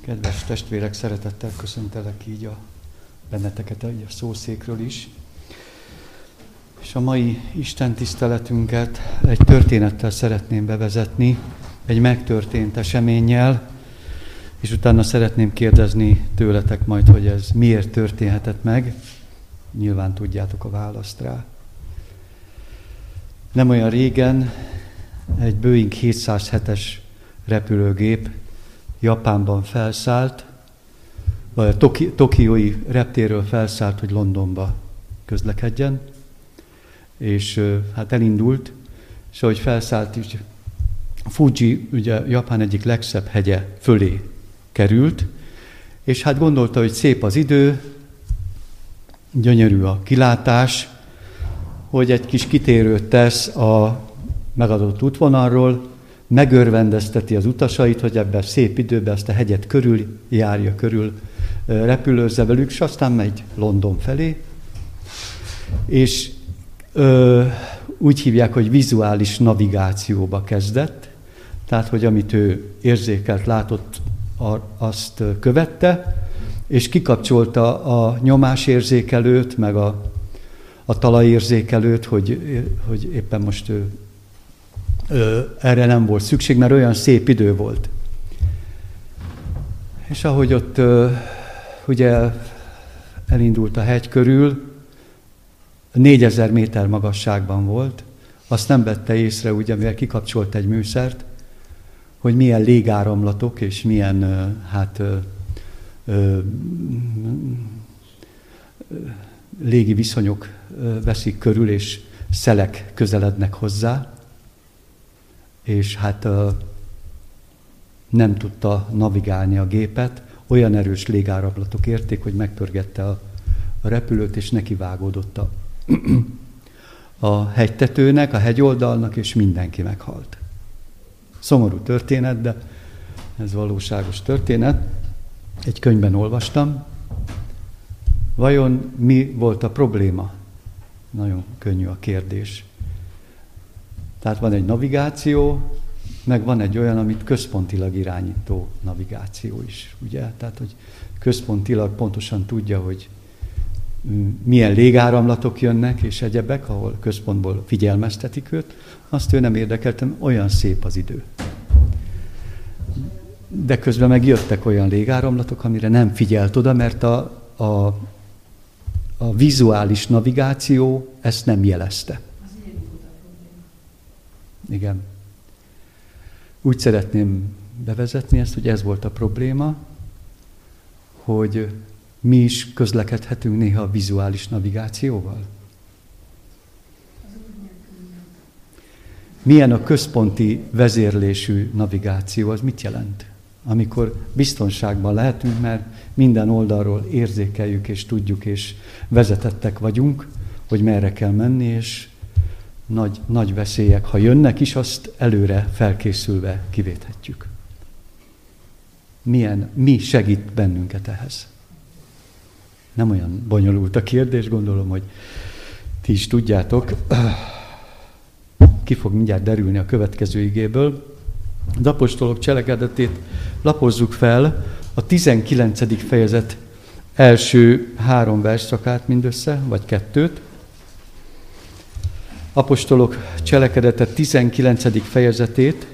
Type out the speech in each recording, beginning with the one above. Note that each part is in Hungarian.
Kedves testvérek, szeretettel köszöntelek így benneteket a szószékről is. És a mai Isten tiszteletünket egy történettel szeretném bevezetni, egy megtörtént eseménnyel, és utána szeretném kérdezni tőletek majd, hogy ez miért történhetett meg. Nyilván tudjátok a választ rá. Nem olyan régen egy Boeing 707-es repülőgép Japánban felszállt, vagy a tokiói reptérről felszállt, hogy Londonba közlekedjen, és hát elindult, és ahogy felszállt is, Fuji, ugye Japán egyik legszebb hegye fölé került, és hát gondolta, hogy szép az idő, gyönyörű a kilátás, hogy egy kis kitérőt tesz a megadott útvonalról, megörvendezteti az utasait, hogy ebben szép időben ezt a hegyet körül járja, körül repülőzze velük, és aztán megy London felé. És úgy hívják, hogy vizuális navigációba kezdett, tehát, hogy amit ő érzékelt, látott, azt követte, és kikapcsolta a nyomásérzékelőt, meg a talajérzékelőt, hogy éppen most erre nem volt szükség, mert olyan szép idő volt. És ahogy ott ugye elindult a hegy körül, 4000 méter magasságban volt, azt nem vette észre, ugye, mivel kikapcsolt egy műszert, hogy milyen légáramlatok és milyen légi viszonyok veszik körül, és szelek közelednek hozzá, és hát nem tudta navigálni a gépet, olyan erős légáramlatok érték, hogy megpörgette a repülőt, és nekivágódott a hegytetőnek, a hegyoldalnak, és mindenki meghalt. Szomorú történet, de ez valóságos történet. Egy könyvben olvastam. Vajon mi volt a probléma? Nagyon könnyű a kérdés. Tehát van egy navigáció, meg van egy olyan, amit központilag irányító navigáció is, ugye? Tehát, hogy központilag pontosan tudja, hogy milyen légáramlatok jönnek, és egyebek, ahol központból figyelmeztetik őt, azt ő nem érdekeltem, olyan szép az idő. De közben megjöttek olyan légáramlatok, amire nem figyelt oda, mert a vizuális navigáció ezt nem jelezte. Igen. Úgy szeretném bevezetni ezt, hogy ez volt a probléma, hogy mi is közlekedhetünk néha a vizuális navigációval. Milyen a központi vezérlésű navigáció, az mit jelent? Amikor biztonságban lehetünk, mert minden oldalról érzékeljük és tudjuk, és vezetettek vagyunk, hogy merre kell menni, és nagy veszélyek, ha jönnek is, azt előre felkészülve kivéthetjük. Mi segít bennünket ehhez? Nem olyan bonyolult a kérdés, gondolom, hogy ti is tudjátok. Ki fog mindjárt derülni a következő igéből. Az apostolok cselekedetét lapozzuk fel, a 19. fejezet első 3 versszakát mindössze, vagy 2. Apostolok cselekedete 19. fejezetét.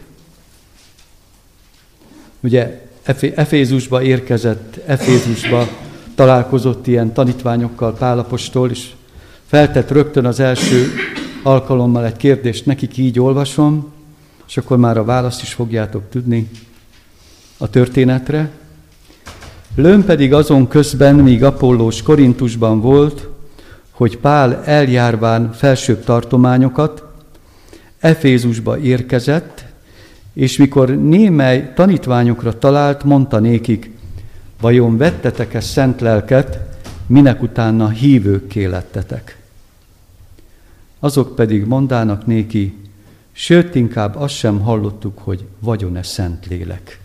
Ugye Efézusba érkezett, Efézusba találkozott ilyen tanítványokkal Pál apostol, és feltett rögtön az első alkalommal egy kérdést nekik, így olvasom, és akkor már a választ is fogjátok tudni a történetre. Lőn pedig azon közben, míg Apollós Korintusban volt, hogy Pál eljárván felsőbb tartományokat, Efézusba érkezett, és mikor némely tanítványokra talált, mondta nékik, vajon vettetek-e szent lelket, minek utána hívőkké lettetek? Azok pedig mondának néki, sőt, inkább azt sem hallottuk, hogy vagyon-e szent lélek.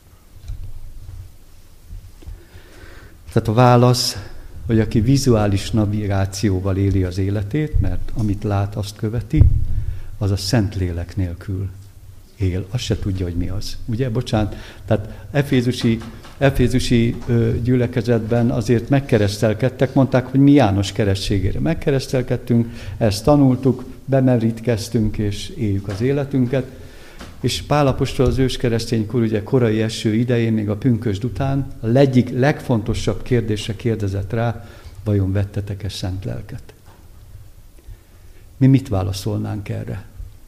Tehát a válasz, hogy aki vizuális navigációval éli az életét, mert amit lát, azt követi, az a szent lélek nélkül él. Azt se tudja, hogy mi az. Ugye, bocsánat, tehát efézusi efézusi gyülekezetben azért megkeresztelkedtek, mondták, hogy mi János keresztségére megkeresztelkedtünk, ezt tanultuk, bemerítkeztünk és éljük az életünket. És Pál apostol az őskereszténykor, ugye korai eső idején, még a pünkösd után a egyik legfontosabb kérdésre kérdezett rá, vajon vettetek-e szent lelket? Mi mit válaszolnánk erre?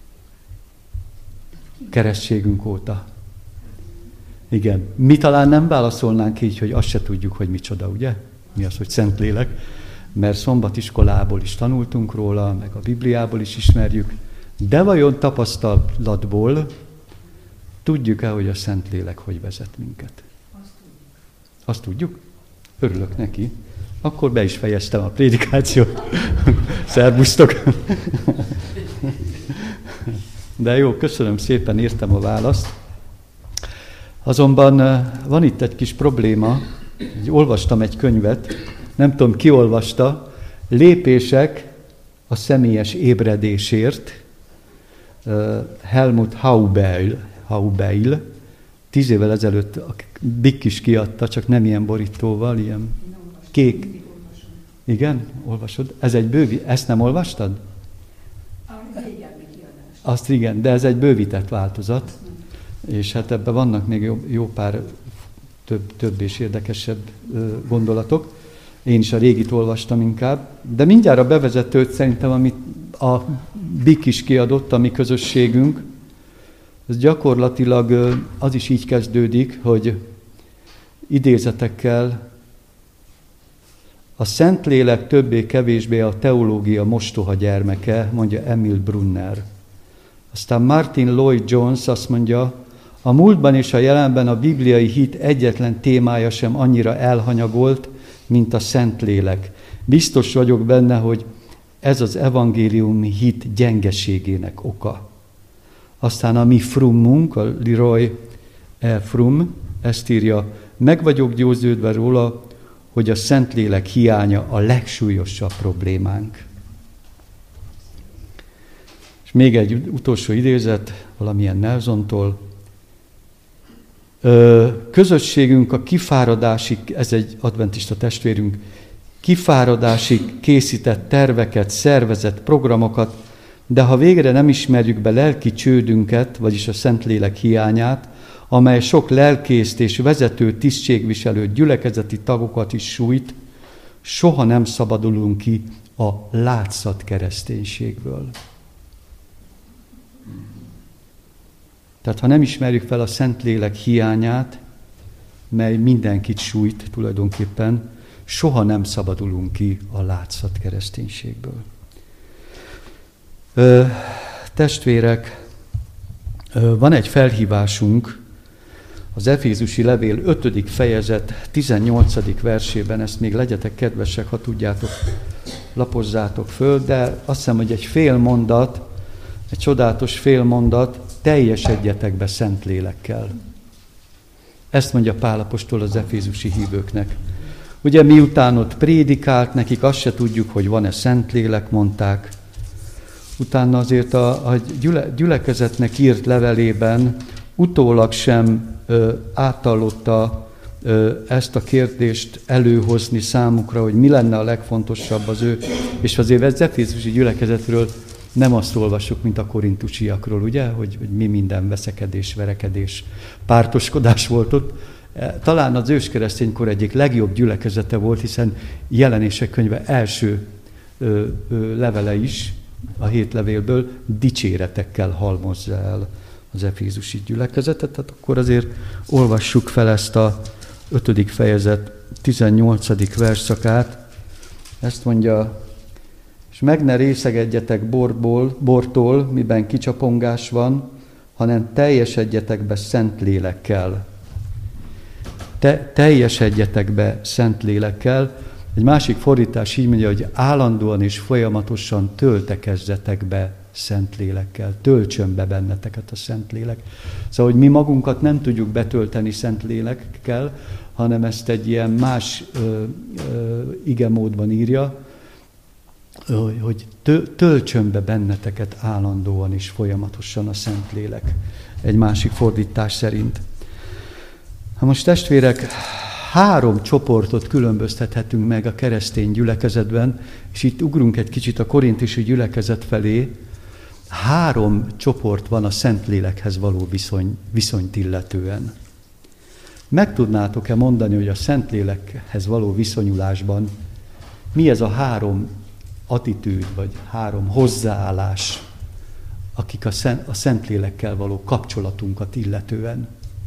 Keresztségünk óta. Igen. Mi talán nem válaszolnánk így, hogy azt se tudjuk, hogy micsoda, ugye? Mi az, hogy Szentlélek? Mert szombatiskolából is tanultunk róla, meg a Bibliából is ismerjük. De vajon tapasztalatból tudjuk-e, hogy a Szentlélek hogy vezet minket? Azt tudjuk? Örülök neki. Akkor be is fejeztem a prédikációt. Szervusztok! De jó, köszönöm szépen, értem a választ. Azonban van itt egy kis probléma. Olvastam egy könyvet, nem tudom, ki olvasta, Lépések a személyes ébredésért, Helmut Haubeil, 10 évvel ezelőtt a Bik is kiadta, csak nem ilyen borítóval, ilyen kék. Igen, olvasod? Ez egy ezt nem olvastad? Azt igen, de ez egy bővített változat, és hát ebben vannak még jó pár több és érdekesebb gondolatok. Én is a régit olvastam inkább, de mindjárt a bevezetőt szerintem, amit a Bik is kiadott, a mi közösségünk, ez gyakorlatilag az is így kezdődik, hogy idézetekkel a Szentlélek többé-kevésbé a teológia mostoha gyermeke, mondja Emil Brunner. Aztán Martin Lloyd-Jones azt mondja, a múltban és a jelenben a bibliai hit egyetlen témája sem annyira elhanyagolt, mint a Szentlélek. Biztos vagyok benne, hogy ez az evangéliumi hit gyengeségének oka. Aztán a mi Frummunk, a Leroy Frum, ezt írja, meg vagyok győződve róla, hogy a Szentlélek hiánya a legsúlyosabb problémánk. És még egy utolsó idézet, valamilyen Nelsontól. Közösségünk a kifáradásig, ez egy adventista testvérünk, kifáradásig készített terveket, szervezett programokat, de ha végre nem ismerjük be lelki csődünket, vagyis a Szentlélek hiányát, amely sok lelkészt és vezető tisztségviselő gyülekezeti tagokat is sújt, soha nem szabadulunk ki a látszat kereszténységből. Tehát ha nem ismerjük fel a Szentlélek hiányát, mely mindenkit sújt tulajdonképpen, soha nem szabadulunk ki a látszat kereszténységből. Testvérek, van egy felhívásunk az Efézusi levél 5. fejezet 18. versében, ezt még legyetek kedvesek, ha tudjátok, lapozzátok föl, de azt hiszem, hogy egy fél mondat, egy csodálatos fél mondat, teljesedjetek be Szentlélekkel. Ezt mondja Pál apostol az efézusi hívőknek. Ugye miután ott prédikált, nekik azt se tudjuk, hogy van-e Szentlélek, mondták. Utána azért a gyülekezetnek írt levelében utólag sem átallotta ezt a kérdést előhozni számukra, hogy mi lenne a legfontosabb az ő. És azért az efézusi gyülekezetről nem azt olvassuk, mint a korintusiakról, ugye, hogy mi minden veszekedés, verekedés, pártoskodás volt ott. Talán az őskereszténykor egyik legjobb gyülekezete volt, hiszen Jelenések könyve első levele is, a 7 levélből dicséretekkel halmozza el az efézusi gyülekezetet. Tehát akkor azért olvassuk fel ezt a 5. fejezet 18. versszakát. Ezt mondja, és meg ne részegedjetek bortól, miben kicsapongás van, hanem teljesedjetek be Szentlélekkel. Teljesedjetek be Szentlélekkel. Egy másik fordítás így mondja, hogy állandóan és folyamatosan töltekezzetek be Szentlélekkel. Töltsön be benneteket a Szentlélek. Szóval, hogy mi magunkat nem tudjuk betölteni Szentlélekkel, hanem ezt egy ilyen más igemódban írja, hogy töltsön be benneteket állandóan és folyamatosan a Szentlélek. Egy másik fordítás szerint. Most testvérek, 3 csoportot különböztethetünk meg a keresztény gyülekezetben, és itt ugrunk egy kicsit a korintusi gyülekezet felé. 3 csoport van a Szentlélekhez való viszonyt illetően. Meg tudnátok-e mondani, hogy a Szentlélekhez való viszonyulásban mi ez a 3 attitűd, vagy 3 hozzáállás, akik a Szentlélekkel való kapcsolatunkat illetően?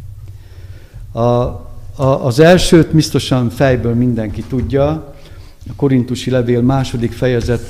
Az elsőt biztosan fejből mindenki tudja, a Korintusi levél 2. fejezet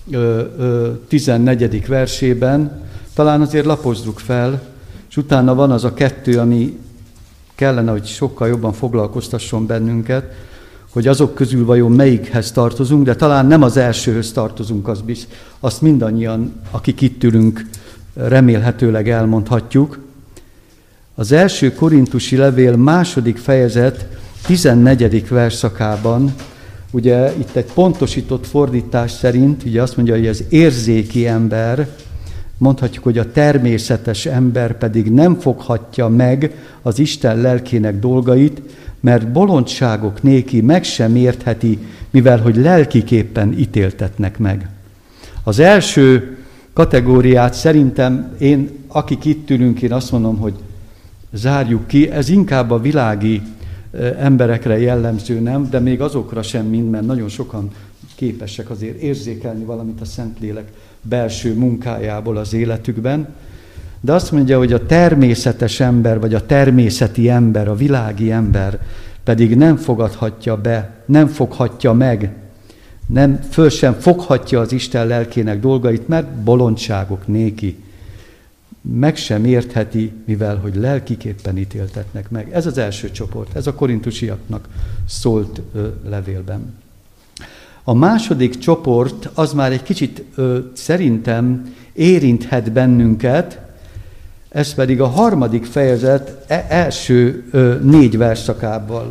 14. versében, talán azért lapozzuk fel, és utána van az a 2, ami kellene, hogy sokkal jobban foglalkoztasson bennünket, hogy azok közül vajon melyikhez tartozunk, de talán nem az elsőhöz tartozunk, azt mindannyian, akik itt ülünk, remélhetőleg elmondhatjuk. Az első Korintusi levél 2. fejezet 14. versszakában, ugye itt egy pontosított fordítás szerint, ugye azt mondja, hogy az érzéki ember, mondhatjuk, hogy a természetes ember pedig nem foghatja meg az Isten lelkének dolgait, mert bolondságok néki meg sem értheti, mivel hogy lelkiképpen ítéltetnek meg. Az első kategóriát szerintem akik itt ülünk, én azt mondom, hogy zárjuk ki, ez inkább a világi emberekre jellemző, nem, de még azokra sem mind, mert nagyon sokan képesek azért érzékelni valamit a Szentlélek belső munkájából az életükben. De azt mondja, hogy a természetes ember, vagy a természeti ember, a világi ember pedig nem fogadhatja be, nem foghatja meg, föl sem foghatja az Isten lelkének dolgait, mert bolondságok néki. Meg sem értheti, mivel hogy lelkiképpen ítéltetnek meg. Ez az első csoport, ez a korintusiaknak szólt levélben. A második csoport az már egy kicsit szerintem érinthet bennünket, ez pedig a 3. fejezet első 4 versszakával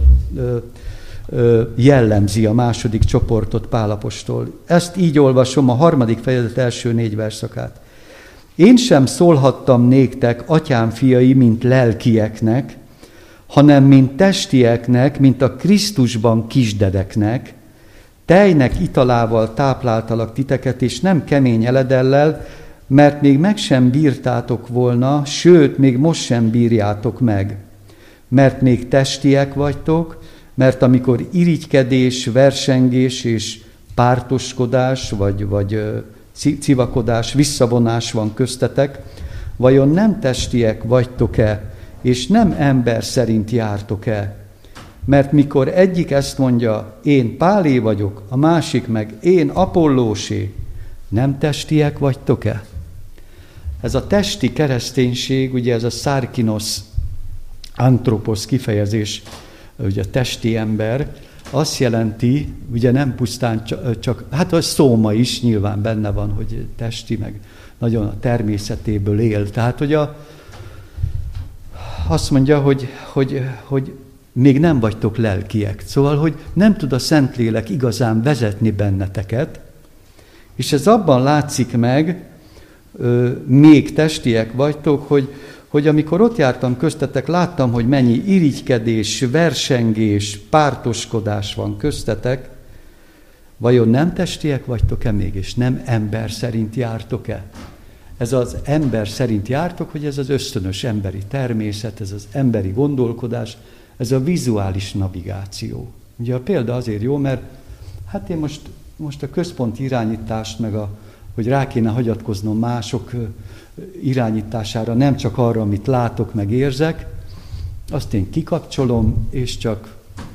jellemzi a második csoportot Pál apostol. Ezt így olvasom, a 3. fejezet első 4 versszakát. Én sem szólhattam néktek, atyám fiai, mint lelkieknek, hanem mint testieknek, mint a Krisztusban kisdedeknek, tejnek italával tápláltalak titeket, és nem kemény eledellel, mert még meg sem bírtátok volna, sőt, még most sem bírjátok meg. Mert még testiek vagytok, mert amikor irigykedés, versengés és pártoskodás, vagy civakodás, visszavonás van köztetek, vajon nem testiek vagytok-e, és nem ember szerint jártok-e? Mert mikor egyik ezt mondja, én Pálé vagyok, a másik meg én Apollósé, nem testiek vagytok-e? Ez a testi kereszténység, ugye ez a szárkinos antropos kifejezés, ugye a testi ember, azt jelenti, ugye nem pusztán csak hát a szóma is nyilván benne van, hogy testi, meg nagyon a természetéből él. Tehát, hogy azt mondja, hogy még nem vagytok lelkiek. Szóval, hogy nem tud a Szentlélek igazán vezetni benneteket, és ez abban látszik meg, még testiek vagytok, hogy amikor ott jártam köztetek, láttam, hogy mennyi irigykedés, versengés, pártoskodás van köztetek, vajon nem testiek vagytok-e mégis? Nem ember szerint jártok-e? Ez az ember szerint jártok, hogy ez az ösztönös emberi természet, ez az emberi gondolkodás, ez a vizuális navigáció. Ugye a példa azért jó, mert hát én most a központi irányítást, meg hogy rá kéne hagyatkoznom mások irányítására, nem csak arra, amit látok, meg érzek, azt én kikapcsolom, és csak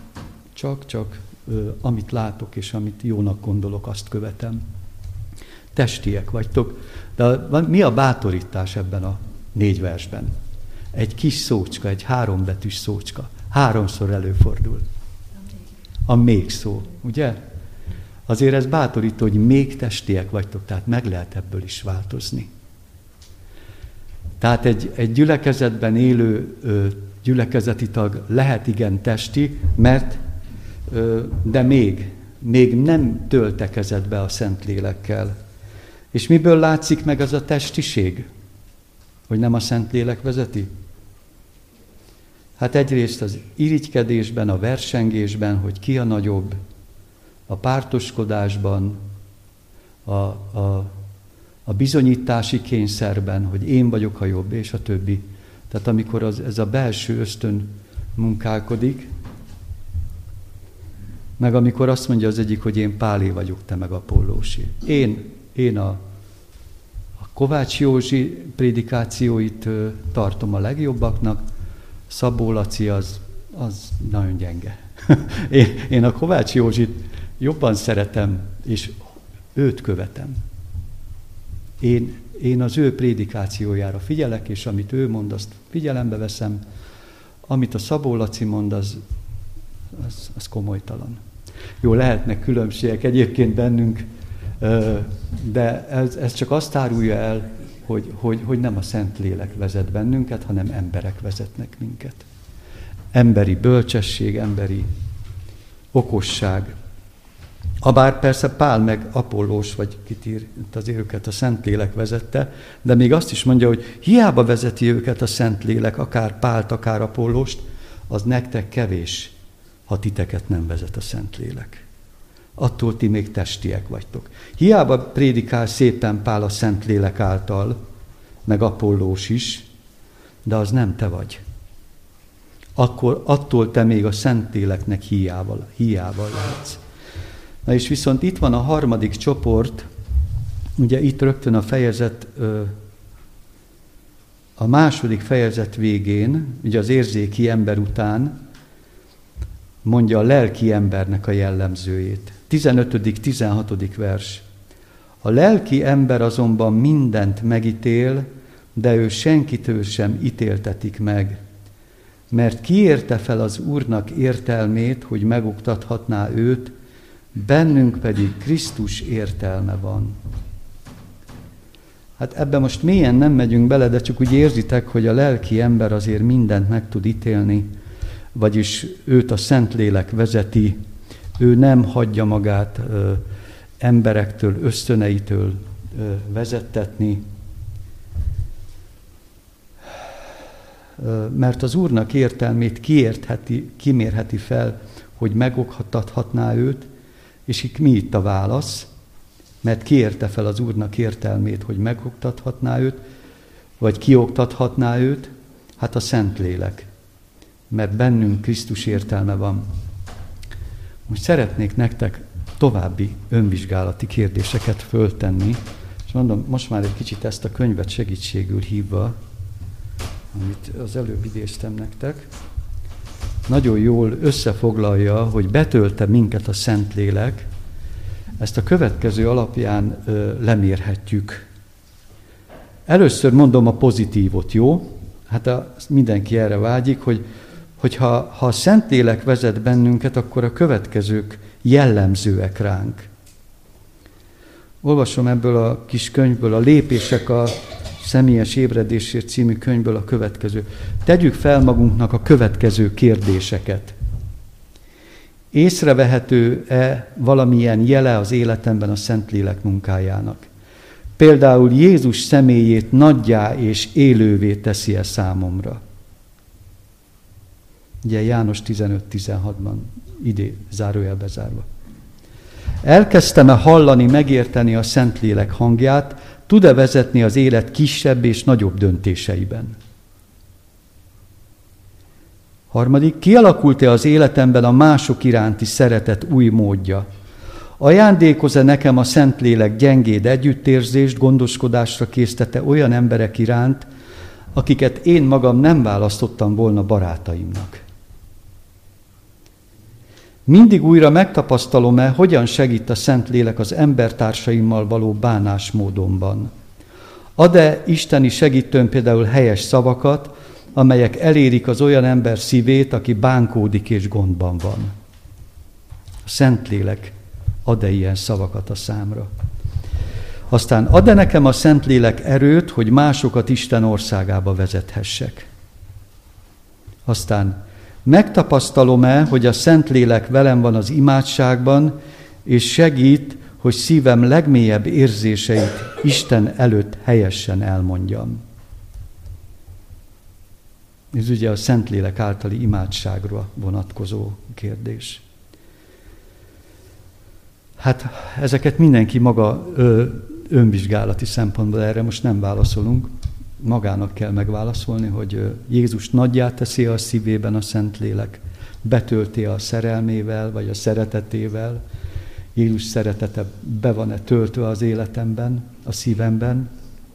amit látok, és amit jónak gondolok, azt követem. Testiek vagytok. De mi a bátorítás ebben a 4 versben? Egy kis szócska, egy 3 betűs szócska. 3-szor előfordul. A még szó, ugye? Azért ez bátorító, hogy még testiek vagytok, tehát meg lehet ebből is változni. Tehát egy gyülekezetben élő gyülekezeti tag lehet igen testi, de még nem töltekezett be a Szentlélekkel. És miből látszik meg az a testiség? Hogy nem a Szentlélek vezeti? Hát egyrészt az irigykedésben, a versengésben, hogy ki a nagyobb, a pártoskodásban, a bizonyítási kényszerben, hogy én vagyok a jobb, és a többi. Tehát amikor ez a belső ösztön munkálkodik, meg amikor azt mondja az egyik, hogy én Pálé vagyok, te meg Apollósé. Én a Kovács Józsi prédikációit tartom a legjobbaknak, Szabó Laci az nagyon gyenge. Én a Kovács Józsit jobban szeretem, és őt követem. Én az ő prédikációjára figyelek, és amit ő mond, azt figyelembe veszem. Amit a Szabó Laci mond, az komolytalan. Jó, lehetnek különbségek egyébként bennünk, de ez csak azt árulja el, hogy nem a Szentlélek vezet bennünket, hanem emberek vezetnek minket. Emberi bölcsesség, emberi okosság. Habár persze Pál meg Apollós, vagy kit ír, azért őket a Szentlélek vezette, de még azt is mondja, hogy hiába vezeti őket a Szentlélek, akár Pált, akár Apollóst, az nektek kevés, ha titeket nem vezet a Szentlélek. Attól ti még testiek vagytok. Hiába prédikál szépen Pál a Szentlélek által, meg Apollós is, de az nem te vagy. Akkor attól te még a Szentléleknek hiával lehetsz. Na és viszont itt van a harmadik csoport, ugye itt rögtön a fejezet, a második fejezet végén, ugye az érzéki ember után mondja a lelki embernek a jellemzőjét. 15.-16. vers. A lelki ember azonban mindent megítél, de ő senkitől sem ítéltetik meg, mert kiérte fel az Úrnak értelmét, hogy megoktathatná őt, bennünk pedig Krisztus értelme van. Hát ebben most mélyen nem megyünk bele, de csak úgy érzitek, hogy a lelki ember azért mindent meg tud ítélni, vagyis őt a Szentlélek vezeti, ő nem hagyja magát emberektől, ösztöneitől vezettetni, mert az Úrnak értelmét kimérheti fel, hogy megoktathatná őt, és mi itt a válasz? Mert kiérte fel az Úrnak értelmét, hogy megoktathatná őt, vagy kioktathatná őt? Hát a Szentlélek. Mert bennünk Krisztus értelme van. Most szeretnék nektek további önvizsgálati kérdéseket föltenni, és mondom, most már egy kicsit ezt a könyvet segítségül hívva, amit az előbb idéztem nektek, nagyon jól összefoglalja, hogy betölte minket a Szentlélek, ezt a következő alapján lemérhetjük. Először mondom a pozitívot, jó? Hát mindenki erre vágyik, hogyha a Szentlélek vezet bennünket, akkor a következők jellemzőek ránk. Olvasom ebből a kis könyvből, a Lépések a személyes ébredésért című könyvből a következő. Tegyük fel magunknak a következő kérdéseket. Észrevehető-e valamilyen jele az életemben a Szentlélek munkájának? Például Jézus személyét nagyjá és élővé teszi-e számomra? Ugye János 15-16-ban, zárójelbe zárva. Elkezdtem-e hallani, megérteni a Szentlélek hangját, tud-e vezetni az élet kisebb és nagyobb döntéseiben? Harmadik, kialakult-e az életemben a mások iránti szeretet új módja? Ajándékoz-e nekem a Szentlélek gyengéd együttérzést, gondoskodásra késztete olyan emberek iránt, akiket én magam nem választottam volna barátaimnak? Mindig újra megtapasztalom-e, hogyan segít a Szentlélek az embertársaimmal való bánásmódomban? Ad-e isteni segítőm például helyes szavakat, amelyek elérik az olyan ember szívét, aki bánkódik és gondban van? A Szentlélek ad-e ilyen szavakat a számra? Aztán ad-e nekem a Szentlélek erőt, hogy másokat Isten országába vezethessek? Aztán megtapasztalom-e, hogy a Szentlélek velem van az imádságban, és segít, hogy szívem legmélyebb érzéseit Isten előtt helyesen elmondjam? Ez ugye a Szentlélek általi imádságra vonatkozó kérdés. Hát ezeket mindenki maga önvizsgálati szempontból, erre most nem válaszolunk. Magának kell megválaszolni, hogy Jézus nagyjá teszi a szívében a Szentlélek, betölti a szerelmével, vagy a szeretetével. Jézus szeretete be van-e töltve az életemben, a szívemben.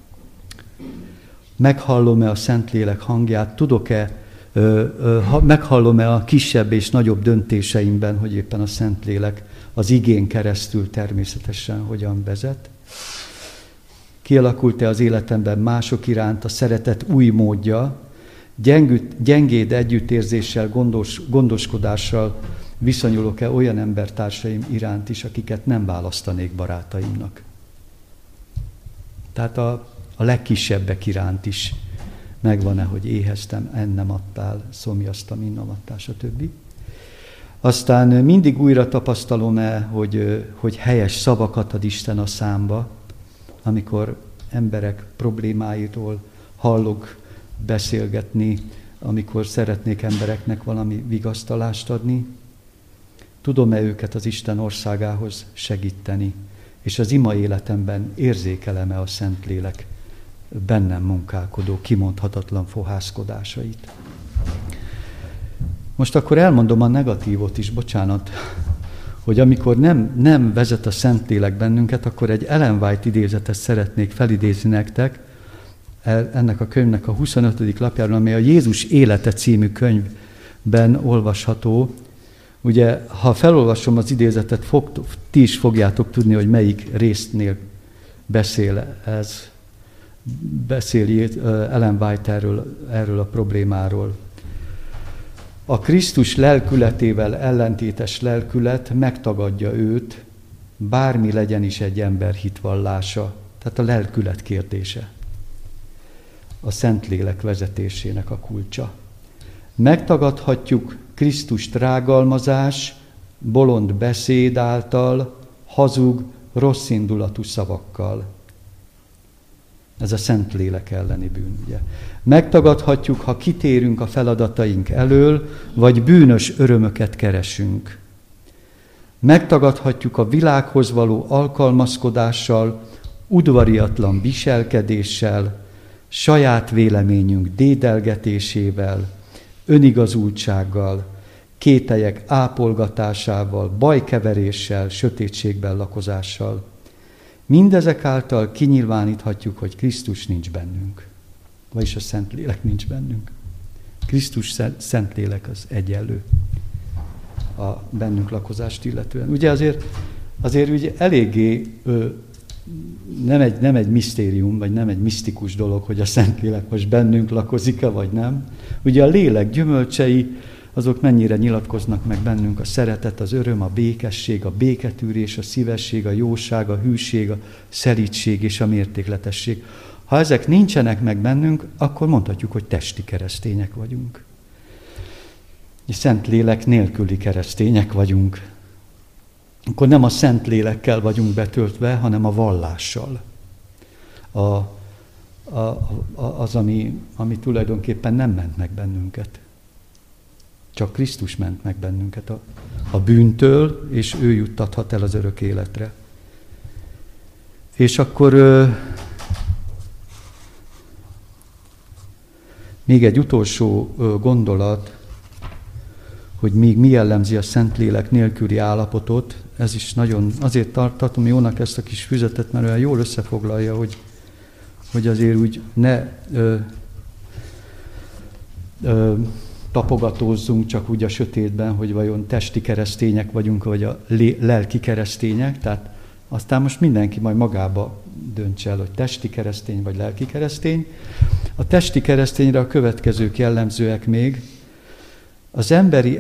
Meghallom-e a Szentlélek hangját, tudok-e, meghallom-e a kisebb és nagyobb döntéseimben, hogy éppen a Szentlélek az igén keresztül természetesen hogyan vezet. Kialakult-e az életemben mások iránt a szeretet új módja, gyengéd együttérzéssel, gondoskodással viszonyulok-e olyan embertársaim iránt is, akiket nem választanék barátaimnak. Tehát a legkisebbek iránt is megvan-e, hogy éheztem, ennem adtál, szomjaztam, innom adtál, stb. Aztán mindig újra tapasztalom-e, hogy helyes szavakat ad Isten a számba, amikor emberek problémáiról hallok beszélgetni, amikor szeretnék embereknek valami vigasztalást adni. Tudom-e őket az Isten országához segíteni, és az ima életemben érzékelem-e a Szentlélek bennem munkálkodó, kimondhatatlan fohászkodásait. Most akkor elmondom a negatívot is, bocsánat, hogy amikor nem vezet a Szentlélek bennünket, akkor egy Ellen White idézetet szeretnék felidézni nektek, ennek a könyvnek a 25. lapjáról, ami a Jézus élete című könyvben olvasható. Ugye, ha felolvasom az idézetet, ti is fogjátok tudni, hogy melyik résznél beszél Ellen White erről a problémáról. A Krisztus lelkületével ellentétes lelkület megtagadja őt, bármi legyen is egy ember hitvallása. Tehát a lelkület kérdése. A Szentlélek vezetésének a kulcsa. Megtagadhatjuk Krisztust rágalmazás, bolond beszéd által, hazug, rosszindulatú szavakkal. Ez a Szentlélek elleni bűn, ugye. Megtagadhatjuk, ha kitérünk a feladataink elől, vagy bűnös örömöket keresünk. Megtagadhatjuk a világhoz való alkalmazkodással, udvariatlan viselkedéssel, saját véleményünk dédelgetésével, önigazultsággal, kételyek ápolgatásával, bajkeveréssel, sötétségben lakozással. Mindezek által kinyilváníthatjuk, hogy Krisztus nincs bennünk, vagyis a Szentlélek nincs bennünk. Krisztus Szentlélek az egyenlő a bennünk lakozást illetően. Ugye azért ugye eléggé nem egy misztérium, vagy nem egy misztikus dolog, hogy a Szentlélek most bennünk lakozik-e, vagy nem. Ugye a lélek gyümölcsei, azok mennyire nyilatkoznak meg bennünk: a szeretet, az öröm, a békesség, a béketűrés, a szívesség, a jóság, a hűség, a szelídség és a mértékletesség. Ha ezek nincsenek meg bennünk, akkor mondhatjuk, hogy testi keresztények vagyunk. És Szentlélek nélküli keresztények vagyunk. Akkor nem a Szentlélekkel vagyunk betöltve, hanem a vallással. Az, ami tulajdonképpen nem ment meg bennünket. Csak Krisztus ment meg bennünket a bűntől, és ő juttathat el az örök életre. És akkor még egy utolsó gondolat, hogy még mi jellemzi a Szentlélek nélküli állapotot. Ez is nagyon, azért tartom jónak ezt a kis füzetet, mert olyan jól összefoglalja, hogy azért úgy ne tapogatózzunk csak úgy a sötétben, hogy vajon testi keresztények vagyunk, vagy a lelki keresztények. Tehát aztán most mindenki majd magába döntse el, hogy testi keresztény vagy lelki keresztény. A testi keresztényre a következők jellemzőek még. Az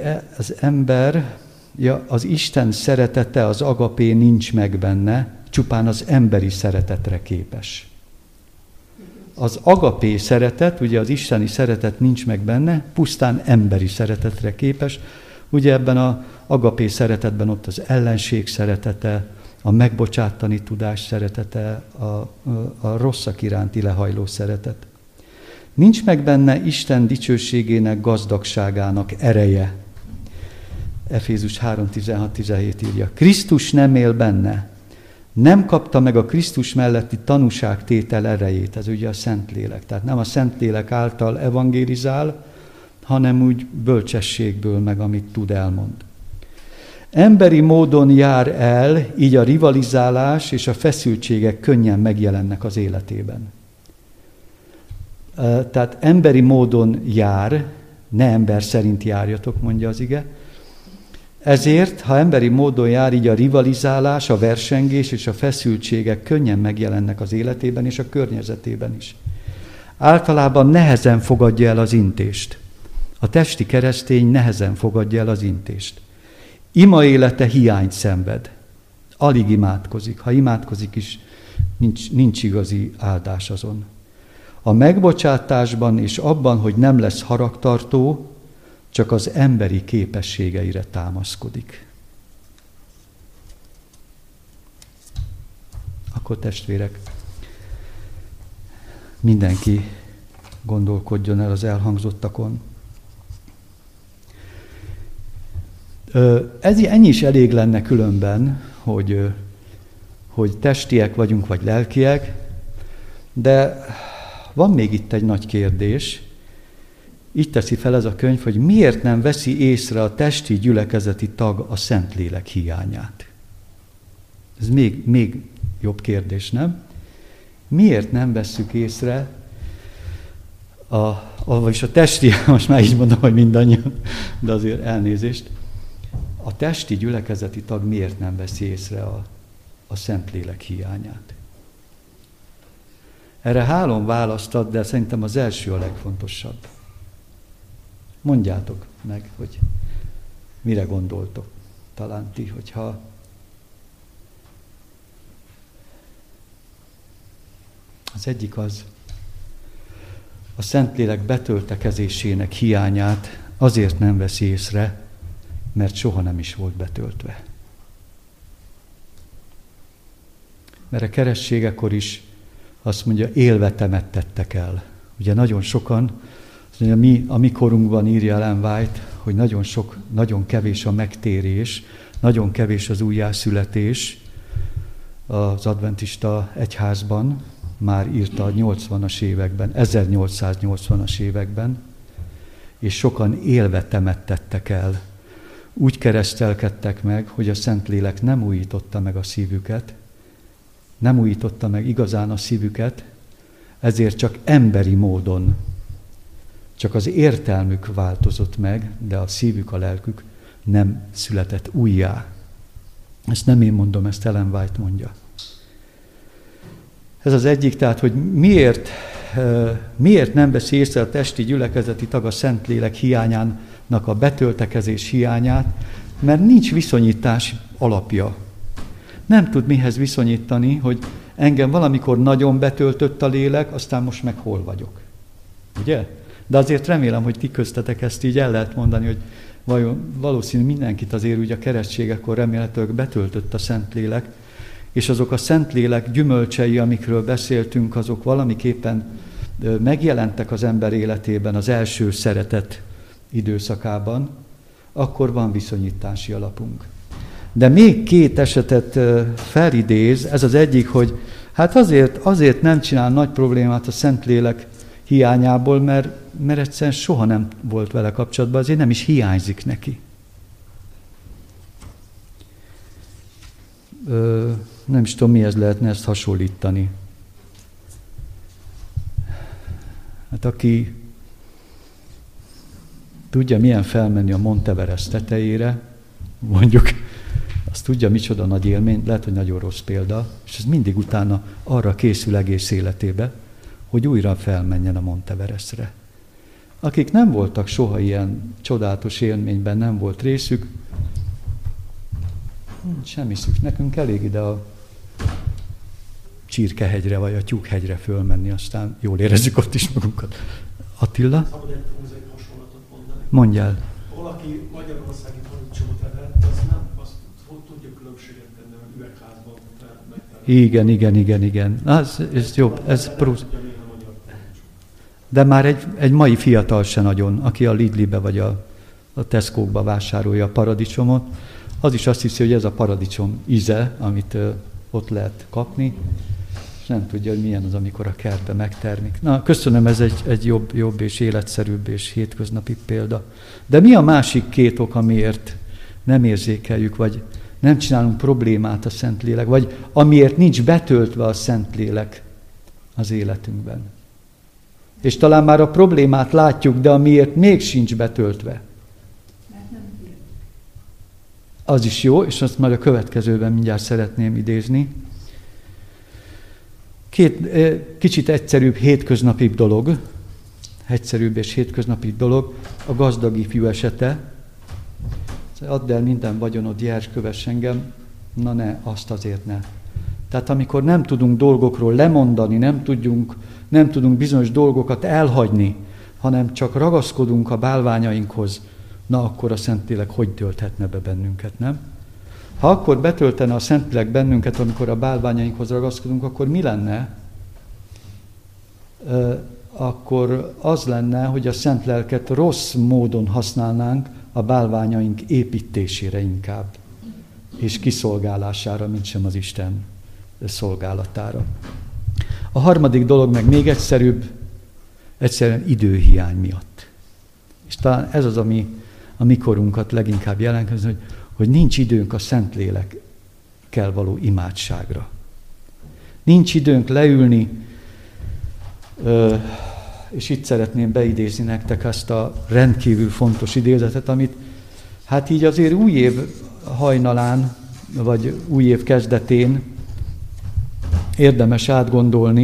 Isten szeretete, az agapé nincs meg benne, csupán az emberi szeretetre képes. Az agapé szeretet, ugye az isteni szeretet nincs meg benne, pusztán emberi szeretetre képes. Ugye ebben az agapé szeretetben ott az ellenség szeretete, a megbocsátani tudás szeretete, a rosszak iránti lehajló szeretet. Nincs meg benne Isten dicsőségének, gazdagságának ereje. Efézus 3:16-17 írja. Krisztus nem él benne. Nem kapta meg a Krisztus melletti tanúságtétel erejét. Ez ugye a Szentlélek. Tehát nem a Szentlélek által evangélizál, hanem úgy bölcsességből meg, amit tud, elmond. Emberi módon jár el, így a rivalizálás és a feszültségek könnyen megjelennek az életében. Tehát emberi módon jár, ne ember szerint járjatok, mondja az ige. Ezért, ha emberi módon jár, így a rivalizálás, a versengés és a feszültségek könnyen megjelennek az életében és a környezetében is. Általában nehezen fogadja el az intést. A testi keresztény nehezen fogadja el az intést. Ima élete hiányt szenved. Alig imádkozik. Ha imádkozik is, nincs igazi áldás azon. A megbocsátásban és abban, hogy nem lesz haragtartó, csak az emberi képességeire támaszkodik. Akkor testvérek, mindenki gondolkodjon el az elhangzottakon. Ennyi is elég lenne különben, hogy testiek vagyunk, vagy lelkiek, de van még itt egy nagy kérdés. Így teszi fel ez a könyv, hogy miért nem veszi észre a testi gyülekezeti tag a Szentlélek hiányát. Ez még jobb kérdés, nem? Miért nem vesszük észre, vagyis a testi, most már így mondom, hogy mindannyian, de azért elnézést, a testi gyülekezeti tag miért nem veszi észre a Szentlélek hiányát? Erre 3 választ ad, de szerintem az első a legfontosabb. Mondjátok meg, hogy mire gondoltok. Talán ti, hogyha az egyik az a Szentlélek betöltekezésének hiányát azért nem veszi észre, mert soha nem is volt betöltve. Mert a kerességekor is azt mondja, élve temettettek el. Ugye nagyon sokan, azt mondja, a mi korunkban írja Ellen White, hogy nagyon kevés a megtérés, nagyon kevés az újjászületés az adventista egyházban, már írta a 80-as években, 1880-as években, és sokan élve temettettek el. Úgy keresztelkedtek meg, hogy a Szentlélek nem újította meg a szívüket, nem újította meg igazán a szívüket, ezért csak emberi módon, csak az értelmük változott meg, de a szívük, a lelkük nem született újjá. Ezt nem én mondom, ezt Ellen White mondja. Ez az egyik, tehát, hogy miért nem veszi észre a testi gyülekezeti tag a Szentlélek hiányának a betöltekezés hiányát, mert nincs viszonyítás alapja. Nem tud mihez viszonyítani, hogy engem valamikor nagyon betöltött a lélek, aztán most meg hol vagyok. Ugye? De azért remélem, hogy ti köztetek ezt így el lehet mondani, hogy valószínű mindenkit azért úgy a keresztségekor remélhetőleg betöltött a Szentlélek, és azok a Szentlélek gyümölcsei, amikről beszéltünk, azok valamiképpen megjelentek az ember életében az első szeretet időszakában, akkor van viszonyítási alapunk. De még 2 esetet felidéz, ez az egyik, hogy hát azért nem csinál nagy problémát a Szentlélek hiányából, mert egyszerűen soha nem volt vele kapcsolatban, azért nem is hiányzik neki. Nem is tudom, mihez lehetne ezt hasonlítani. Hát aki tudja, milyen felmenni a Monteverest tetejére, mondjuk, azt tudja, micsoda nagy élmény, lehet, hogy nagyon rossz példa, és ez mindig utána arra készül egész életébe, hogy újra felmenjen a Monteverestre. Akik nem voltak soha ilyen csodálatos élményben, nem volt részük, semmi szükség. Nekünk elég ide a Csirkehegyre vagy a Tyúkhegyre fölmenni, aztán jól érezzük ott is magunkat. Attila? Szabad egy hasonlatot mondani. Mondjál. Ha valaki magyarországi paradicsomot evett, azt tudja különbséget tenni, hogy üvegházban megtalálni. Igen. Ez jobb. Ez De már egy mai fiatal se nagyon, aki a Lidlibe vagy a Tesco-ba vásárolja a paradicsomot, az is azt hiszi, hogy ez a paradicsom íze, amit ott lehet kapni, és nem tudja, hogy milyen az, amikor a kertbe megtermik. Na, köszönöm, ez egy jobb és életszerűbb és hétköznapi példa. De mi a másik két ok, amiért nem érzékeljük, vagy nem csinálunk problémát a Szentlélek, vagy amiért nincs betöltve a Szentlélek az életünkben? És talán már a problémát látjuk, de amiért még sincs betöltve. Az is jó, és azt majd a következőben mindjárt szeretném idézni. Két kicsit egyszerűbb, hétköznapibb dolog, egyszerűbb és hétköznapibb dolog, a gazdag ifjú esete. Add el minden vagyonod, Jers, kövess engem, na ne, azt azért ne. Tehát amikor nem tudunk dolgokról lemondani, nem tudunk bizonyos dolgokat elhagyni, hanem csak ragaszkodunk a bálványainkhoz, na akkor a Szentlélek hogy tölthetne be bennünket, nem? Ha akkor betöltene a Szentlélek bennünket, amikor a bálványainkhoz ragaszkodunk, akkor mi lenne? Akkor az lenne, hogy a Szent Lelket rossz módon használnánk a bálványaink építésére inkább, és kiszolgálására, mint sem az Isten szolgálatára. A harmadik dolog meg még egyszerűbb, egyszerűen időhiány miatt. És talán ez az, ami a mikorunkat leginkább jelentkezni, hogy nincs időnk a Szentlélekkel való imádságra. Nincs időnk leülni, és itt szeretném beidézni nektek azt a rendkívül fontos idézetet, amit hát így azért új év hajnalán, vagy új év kezdetén érdemes átgondolni,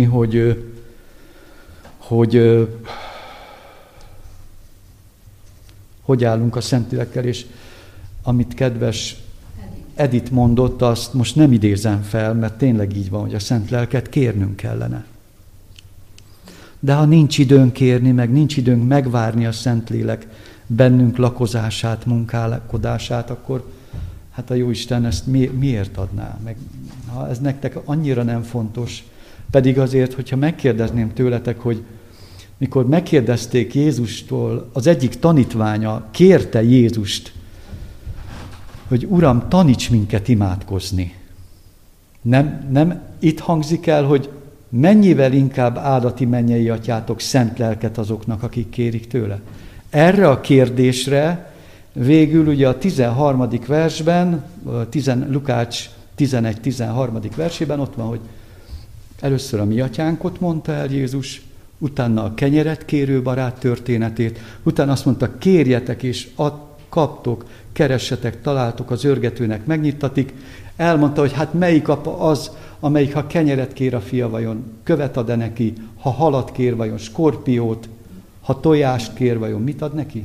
hogy állunk a Szentlélekkel, és amit kedves Edith mondott, azt most nem idézem fel, mert tényleg így van, hogy a Szent Lelket kérnünk kellene. De ha nincs időnk kérni, meg nincs időnk megvárni a Szentlélek bennünk lakozását, munkálkodását, akkor hát a Jóisten ezt miért adná? Meg, ha ez nektek annyira nem fontos, pedig azért, hogyha megkérdezném tőletek, hogy mikor megkérdezték Jézustól, az egyik tanítványa kérte Jézust, hogy Uram, taníts minket imádkozni. Nem itt hangzik el, hogy mennyivel inkább áldati mennyei atyátok szent lelket azoknak, akik kérik tőle. Erre a kérdésre végül ugye a 13. versben, Lukács 11-13. versében ott van, hogy először a mi atyánkot mondta el Jézus, utána a kenyeret kérő barát történetét, utána azt mondta, kérjetek és kaptok, keressetek, találtok, az örgetőnek megnyittatik. Elmondta, hogy hát melyik apa az, amelyik ha kenyeret kér a fia, vajon követ ad-e neki, ha halat kér, vajon skorpiót, ha tojást kér, vajon mit ad neki?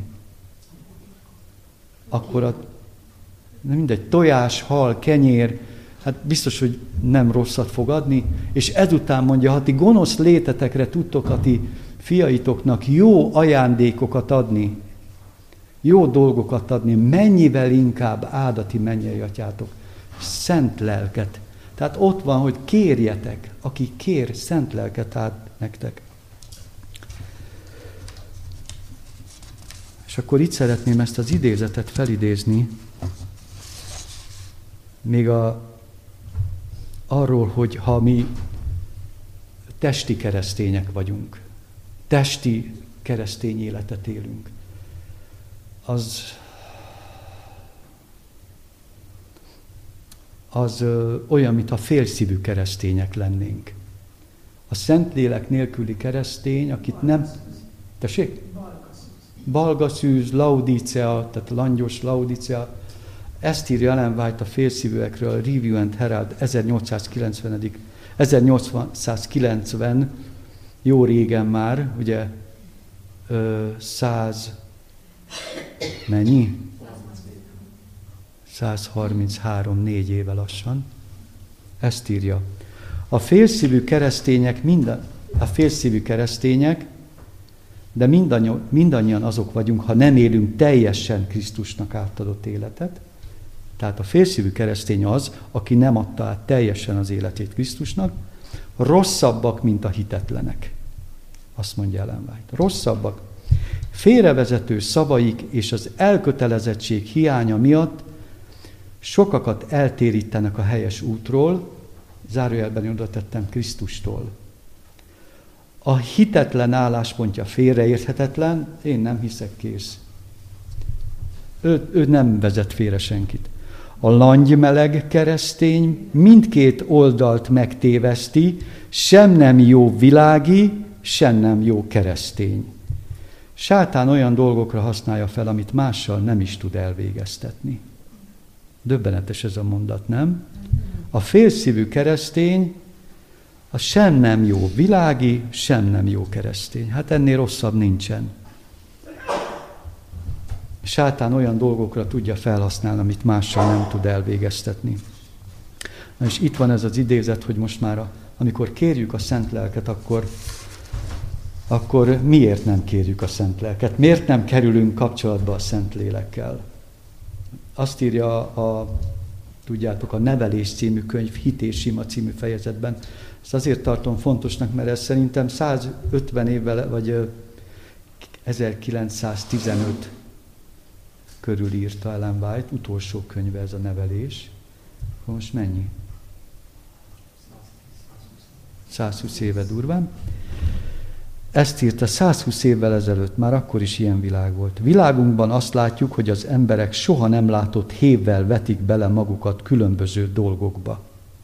Akkor mindegy, tojás, hal, kenyér, hát biztos, hogy nem rosszat fog adni, és ezután mondja, ha ti gonosz létetekre tudtok a ti fiaitoknak jó ajándékokat adni, jó dolgokat adni, mennyivel inkább áldati mennyei atyátok, szent lelket. Tehát ott van, hogy kérjetek, aki kér, szent lelket ad nektek. És akkor itt szeretném ezt az idézetet felidézni, még arról, hogy ha mi testi keresztények vagyunk, testi keresztény életet élünk, az olyan, mint a félszívű keresztények lennénk. A Szentlélek nélküli keresztény, akit nem... Tessék? Balgaszűz, Laodicea, tehát langyos Laodicea. Ezt írja Ellen White a félszívűekről, Review and Herald 1890, jó régen már, ugye 133-4 éve lassan. Ezt írja. A félszívű keresztények, de mindannyian azok vagyunk, ha nem élünk teljesen Krisztusnak átadott életet. Tehát a félszívű keresztény az, aki nem adta át teljesen az életét Krisztusnak, rosszabbak, mint a hitetlenek. A azt mondja Ellen White. Rosszabbak. Félrevezető szavaik és az elkötelezettség hiánya miatt sokakat eltérítenek a helyes útról, zárójelben oda tettem Krisztustól. A hitetlen álláspontja félreérthetetlen, én nem hiszek, kész. Ő nem vezet félre senkit. A langymeleg keresztény mindkét oldalt megtéveszti, sem nem jó világi, sem nem jó keresztény. Sátán olyan dolgokra használja fel, amit mással nem is tud elvégeztetni. Döbbenetes ez a mondat, nem? A félszívű keresztény, az sem nem jó világi, sem nem jó keresztény. Hát ennél rosszabb nincsen. Sátán olyan dolgokra tudja felhasználni, amit mással nem tud elvégeztetni. Na és itt van ez az idézet, hogy most már, amikor kérjük a Szent Lelket, akkor miért nem kérjük a Szent Lelket? Miért nem kerülünk kapcsolatba a Szent Lélekkel? Azt írja tudjátok, a Nevelés című könyv, Hit és Ima című fejezetben. Ezt azért tartom fontosnak, mert ez szerintem 150 évvel, vagy 1915 körül írta Ellen White, utolsó könyve ez a Nevelés. Most mennyi? 120 éve durván. Ezt írta 120 évvel ezelőtt, már akkor is ilyen világ volt. Világunkban azt látjuk, hogy az emberek soha nem látott hévvel vetik bele magukat különböző dolgokba.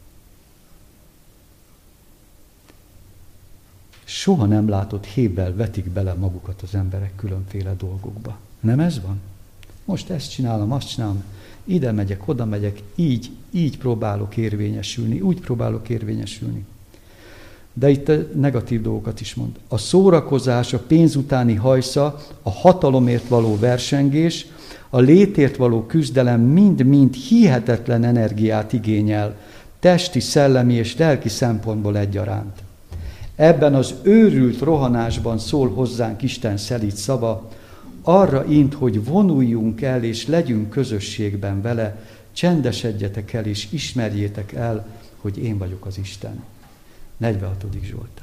Soha nem látott hévvel vetik bele magukat az emberek különféle dolgokba. Nem ez van? Most ezt csinálom, azt csinálom, ide megyek, oda megyek, így próbálok érvényesülni, úgy próbálok érvényesülni. De itt negatív dolgokat is mond. A szórakozás, a pénz utáni hajsza, a hatalomért való versengés, a létért való küzdelem mind-mind hihetetlen energiát igényel, testi, szellemi és lelki szempontból egyaránt. Ebben az őrült rohanásban szól hozzánk Isten szelíd szava, arra int, hogy vonuljunk el és legyünk közösségben vele, csendesedjetek el és ismerjétek el, hogy én vagyok az Isten. 46. Zsoltár.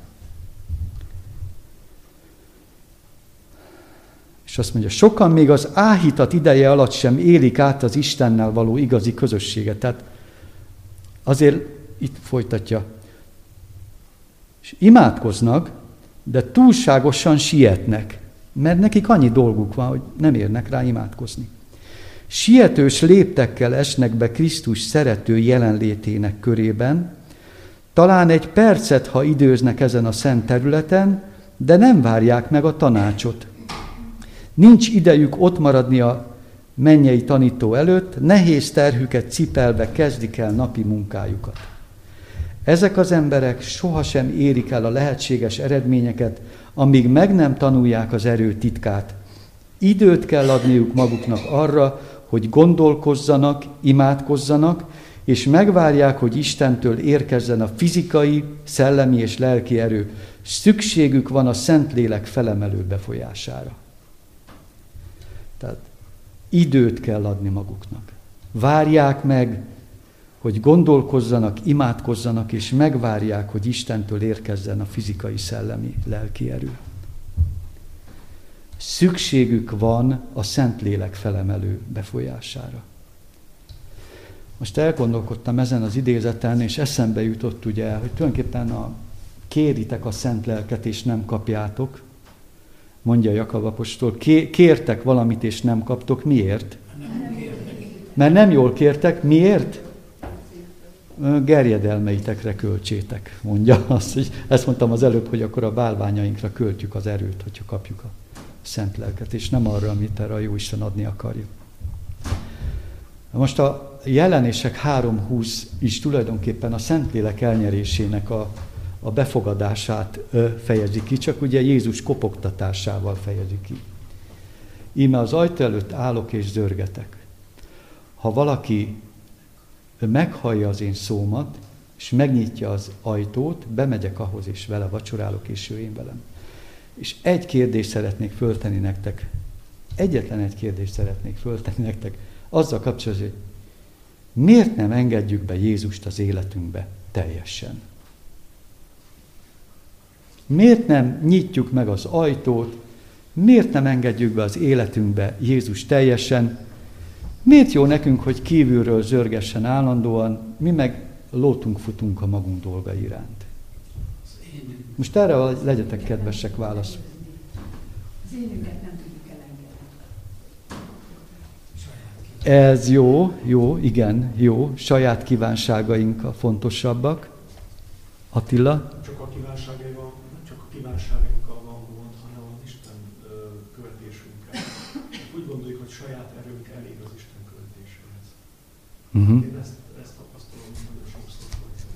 És azt mondja, sokan még az áhítat ideje alatt sem élik át az Istennel való igazi közösséget. Tehát azért itt folytatja, és imádkoznak, de túlságosan sietnek, mert nekik annyi dolguk van, hogy nem érnek rá imádkozni. Sietős léptekkel esnek be Krisztus szerető jelenlétének körében, talán egy percet, ha időznek ezen a szent területen, de nem várják meg a tanácsot. Nincs idejük ott maradni a mennyei tanító előtt, nehéz terhüket cipelve kezdik el napi munkájukat. Ezek az emberek sohasem érik el a lehetséges eredményeket, amíg meg nem tanulják az erő titkát. Időt kell adniuk maguknak arra, hogy gondolkozzanak, imádkozzanak, és megvárják, hogy Istentől érkezzen a fizikai, szellemi és lelki erő. Szükségük van a Szentlélek felemelő befolyására. Tehát időt kell adni maguknak. Várják meg, hogy gondolkozzanak, imádkozzanak, és megvárják, hogy Istentől érkezzen a fizikai, szellemi, lelki erő. Szükségük van a Szentlélek felemelő befolyására. Most elgondolkodtam ezen az idézeten, és eszembe jutott ugye, hogy tulajdonképpen kéritek a Szent Lelket, és nem kapjátok, mondja Jakab apostol, kértek valamit, és nem kaptok. Miért? Mert nem jól kértek. Miért? Gerjedelmeitekre költsétek, mondja azt, hogy ezt mondtam az előbb, hogy akkor a bálványainkra költjük az erőt, hogyha kapjuk a Szent Lelket, és nem arra, amit erre a Jóisten adni akarja. Most a Jelenések 3:20 is tulajdonképpen a Szentlélek elnyerésének a befogadását fejezi ki, csak ugye Jézus kopogtatásával fejezi ki. Íme az ajtó előtt állok és zörgetek. Ha valaki meghallja az én szómat, és megnyitja az ajtót, bemegyek ahhoz, és vele vacsorálok, és ő én velem. És egy kérdést szeretnék föltenni nektek. Egyetlen egy kérdést szeretnék föltenni nektek. Azzal kapcsolatban, hogy miért nem engedjük be Jézust az életünkbe teljesen? Miért nem nyitjuk meg az ajtót? Miért nem engedjük be az életünkbe Jézus teljesen? Miért jó nekünk, hogy kívülről zörgessen állandóan, mi meg lótunk, futunk a magunk dolga iránt? Most erre legyetek kedvesek, válasz. Az énünket nem tudjuk elengedni. Ez jó, igen, jó. Saját kívánságaink a fontosabbak. Attila? Csak a kívánságaival van gond, hanem az Isten követésünkkel. Úgy gondoljuk, hogy saját erőnk elég az Isten követéséhez. Én ezt tapasztalom nagyon sokszor.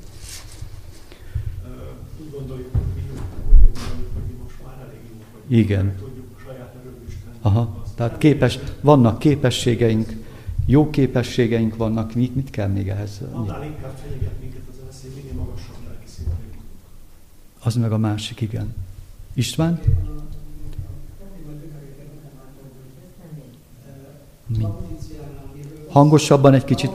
Úgy gondoljuk, hogy mi most már elég jók vagyunk. Igen. Tudjuk saját erőnk Isten. Aha, tehát vannak képességeink, jó képességeink vannak, mit kell még ehhez? Annál inkább fenyeget minket az a veszély, minél magasabb lelki szinten jutunk. Az meg a másik, igen. István? Mi? Hangosabban egy kicsit.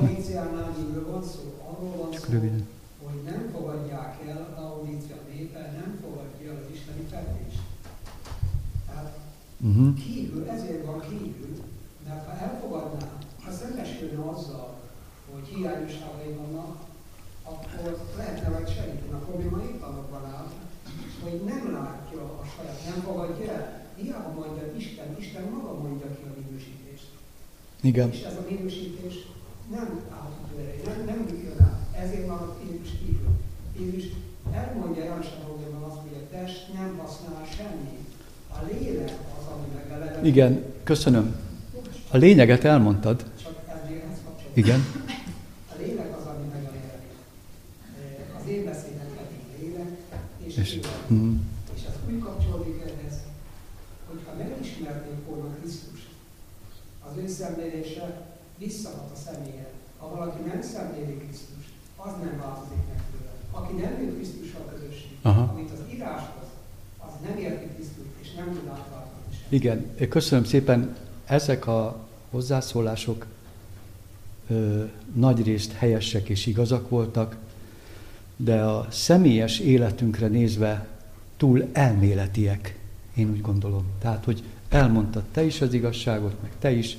Csak röviden. Hogy nem fogadják el, Laodícia népe nem fogadja el az isteni fedést. Tehát kívül, ezért van kívül, mert ha elfogadná, ha szembesülne azzal, hogy hiányosságai vannak, akkor lehetne vagy segíteni. A probléma itt abban áll, hogy nem látja a saját, nem fogadja el. Hiába mondja Isten maga mondja ki a minősítést. Igen. És ez a minősítés nem állható erejű, nem jön át. Ezért van a Jézus kívül. Jézus elmondja Jánosságban azt, hogy a test nem használ semmit. A lélek az, ami megeled. Igen, köszönöm. A lényeget elmondtad. Csak ezért kapcsolatban. Igen. A lélek az, ami megeled. Az én beszédem pedig lélek és lélek. És ez úgy kapcsolódik ehhez, hogyha megismernék volna Krisztust, az ő szemlélése visszahat a személyen. Ha valaki nem szemléli Krisztust, az nem változik meg tőle. Aki nem jön Krisztussal közösség, amit az írás az nem érti Krisztust, és nem tud átváltani sem. Igen, köszönöm szépen. Ezek a hozzászólások nagyrészt helyesek és igazak voltak, de a személyes életünkre nézve túl elméletiek, én úgy gondolom. Tehát, hogy elmondtad te is az igazságot, meg te is,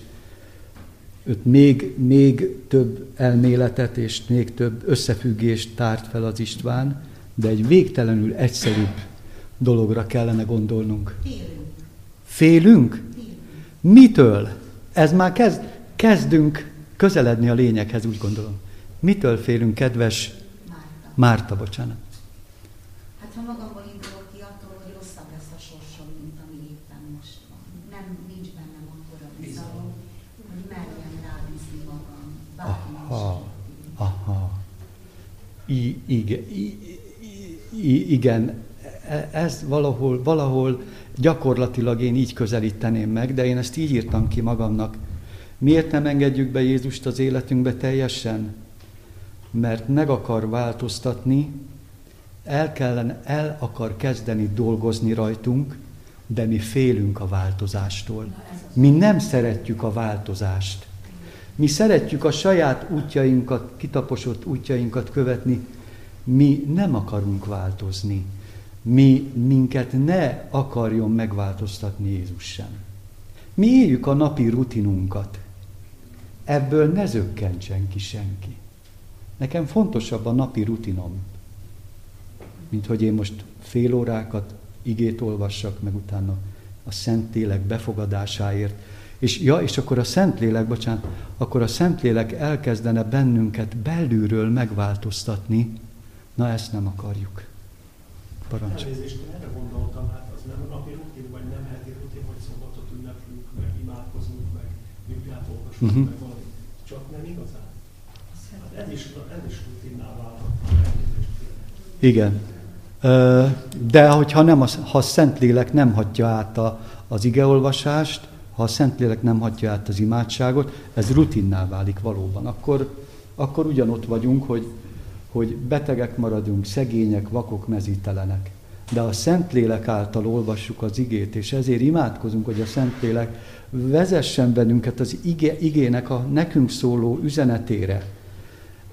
még több elméletet és még több összefüggést tárt fel az István, de egy végtelenül egyszerűbb dologra kellene gondolnunk. Félünk? Mitől? Ez már kezdünk közeledni a lényeghez, úgy gondolom. Mitől félünk, kedves Márta, bocsánat. Hát ha magamból indulok ki attól, hogy rosszabb lesz a sorsom, mint ami éppen most van. Nincs bennem akkor a bizalom, hogy merjem rábízni magam. Igen, ez valahol gyakorlatilag én így közelíteném meg, de én ezt így írtam ki magamnak. Miért nem engedjük be Jézust az életünkbe teljesen? Mert meg akar változtatni, el akar kezdeni dolgozni rajtunk, de mi félünk a változástól. Mi nem szeretjük a változást. Mi szeretjük a saját útjainkat, kitaposott útjainkat követni. Mi nem akarunk változni. Minket ne akarjon megváltoztatni Jézus sem. Mi éljük a napi rutinunkat. Ebből ne zökkentsen ki senki. Nekem fontosabb a napi rutinom, mint hogy én most fél órákat igét olvassak, meg utána a Szentlélek befogadásáért. És akkor a Szentlélek elkezdene bennünket belülről megváltoztatni. Na, ezt nem akarjuk. Parancsolj. Elnézést, én erre gondoltam, hát az nem napi rutin, vagy nem heti rutin, hogy szombatot ünneplünk, meg imádkozunk, meg Bibliát olvasunk, meg valami. Csak nem igazán. Hát ez is rutinná válhat. Igen. De ha a Szentlélek nem hagyja át az igeolvasást, ha a Szentlélek nem hagyja át az imádságot, ez rutinná válik valóban. Akkor ugyanott vagyunk, hogy betegek maradunk, szegények, vakok, mezítelenek. De a Szentlélek által olvassuk az igét, és ezért imádkozunk, hogy a Szentlélek vezessen bennünket az igének a nekünk szóló üzenetére.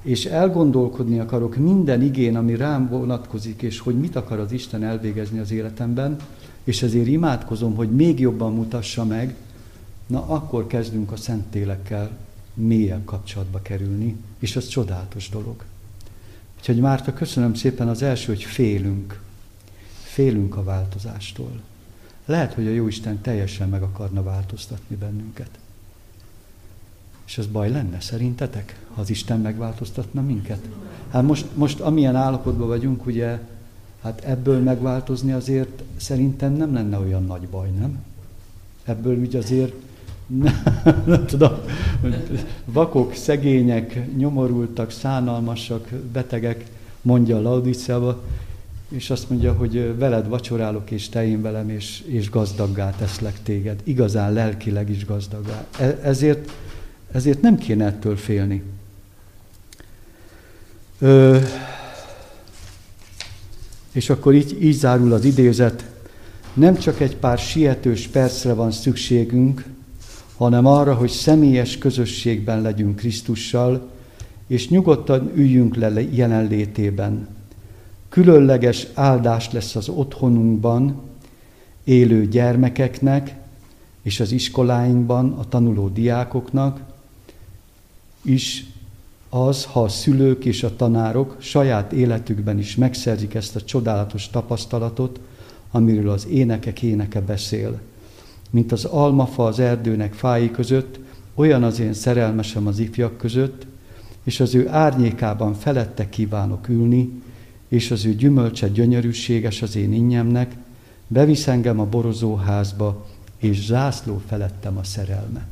és elgondolkodni akarok minden igén, ami rám vonatkozik, és hogy mit akar az Isten elvégezni az életemben, és ezért imádkozom, hogy még jobban mutassa meg, na akkor kezdünk a Szentlélekkel mélyebb kapcsolatba kerülni, és az csodálatos dolog. Úgyhogy Márta, köszönöm szépen, az első, hogy félünk a változástól. Lehet, hogy a Jóisten teljesen meg akarna változtatni bennünket. És ez baj lenne szerintetek, ha az Isten megváltoztatna minket? Hát most amilyen állapotban vagyunk, ugye, hát ebből megváltozni azért szerintem nem lenne olyan nagy baj, nem? Ebből úgy azért, nem tudom, vakok, szegények, nyomorultak, szánalmasak, betegek, mondja a Laodicéába, és azt mondja, hogy veled vacsorálok, és te én velem, és gazdaggá teszlek téged. Igazán lelkileg is gazdaggá. Ezért nem kéne ettől félni. És akkor így zárul az idézet. Nem csak egy pár sietős percre van szükségünk, hanem arra, hogy személyes közösségben legyünk Krisztussal, és nyugodtan üljünk le jelenlétében. Különleges áldás lesz az otthonunkban élő gyermekeknek, és az iskoláinkban a tanuló diákoknak is az, ha a szülők és a tanárok saját életükben is megszerzik ezt a csodálatos tapasztalatot, amiről az énekek éneke beszél. Mint az almafa az erdőnek fái között, olyan az én szerelmesem az ifjak között, és az ő árnyékában felette kívánok ülni, és az ő gyümölcse gyönyörűséges az én innyemnek, bevisz engem a borozóházba, és zászló felettem a szerelme.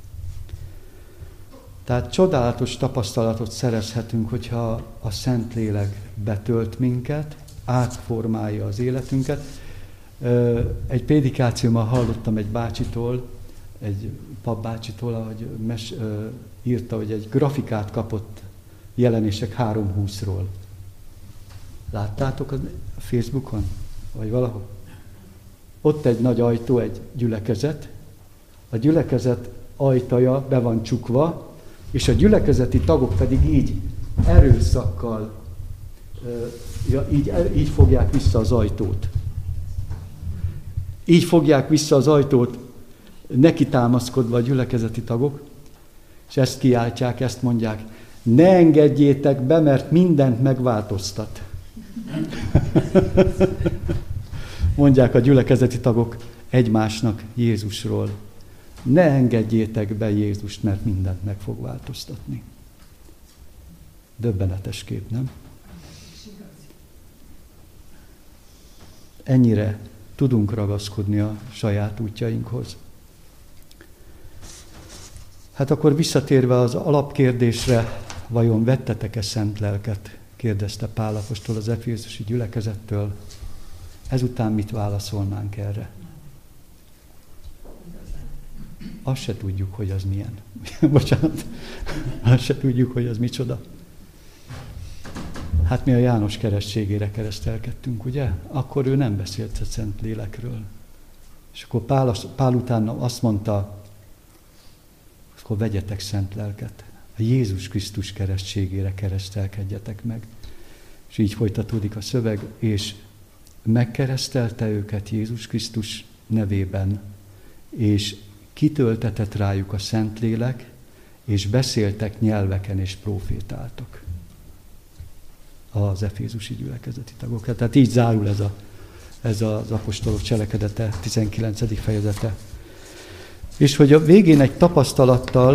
Tehát csodálatos tapasztalatot szerezhetünk, hogyha a Szentlélek betölt minket, átformálja az életünket. Egy prédikációban hallottam egy bácsitól, egy papbácsitól, ahogy írta, hogy egy grafikát kapott jelenések 3:20-ról. Láttátok a Facebookon? Vagy valahol? Ott egy nagy ajtó, egy gyülekezet. A gyülekezet ajtaja be van csukva, és a gyülekezeti tagok pedig így erőszakkal így fogják vissza az ajtót. Így fogják vissza az ajtót, neki támaszkodva a gyülekezeti tagok, és ezt kiáltják, ezt mondják, ne engedjétek be, mert mindent megváltoztat. Mondják a gyülekezeti tagok egymásnak Jézusról. Ne engedjétek be Jézust, mert mindent meg fog változtatni. Döbbenetes kép, nem? Ennyire tudunk ragaszkodni a saját útjainkhoz. Hát akkor visszatérve az alapkérdésre, vajon vettetek-e szent lelket? Kérdezte Pál apostol az efézusi gyülekezettől. Ezután mit válaszolnánk erre? Azt se tudjuk, hogy az milyen. Bocsánat. Azt se tudjuk, hogy az micsoda. Hát mi a János keresztségére keresztelkedtünk, ugye? Akkor ő nem beszélt a Szent Lélekről. És akkor Pál utána azt mondta, akkor vegyetek szent lelket. A Jézus Krisztus keresztségére keresztelkedjetek meg. És így folytatódik a szöveg, és megkeresztelte őket Jézus Krisztus nevében, és kitöltetett rájuk a Szentlélek, és beszéltek nyelveken, és profétáltak az efézusi gyülekezeti tagok. Tehát így zárul ez az apostolok cselekedete, 19. fejezete. És hogy a végén egy tapasztalattal,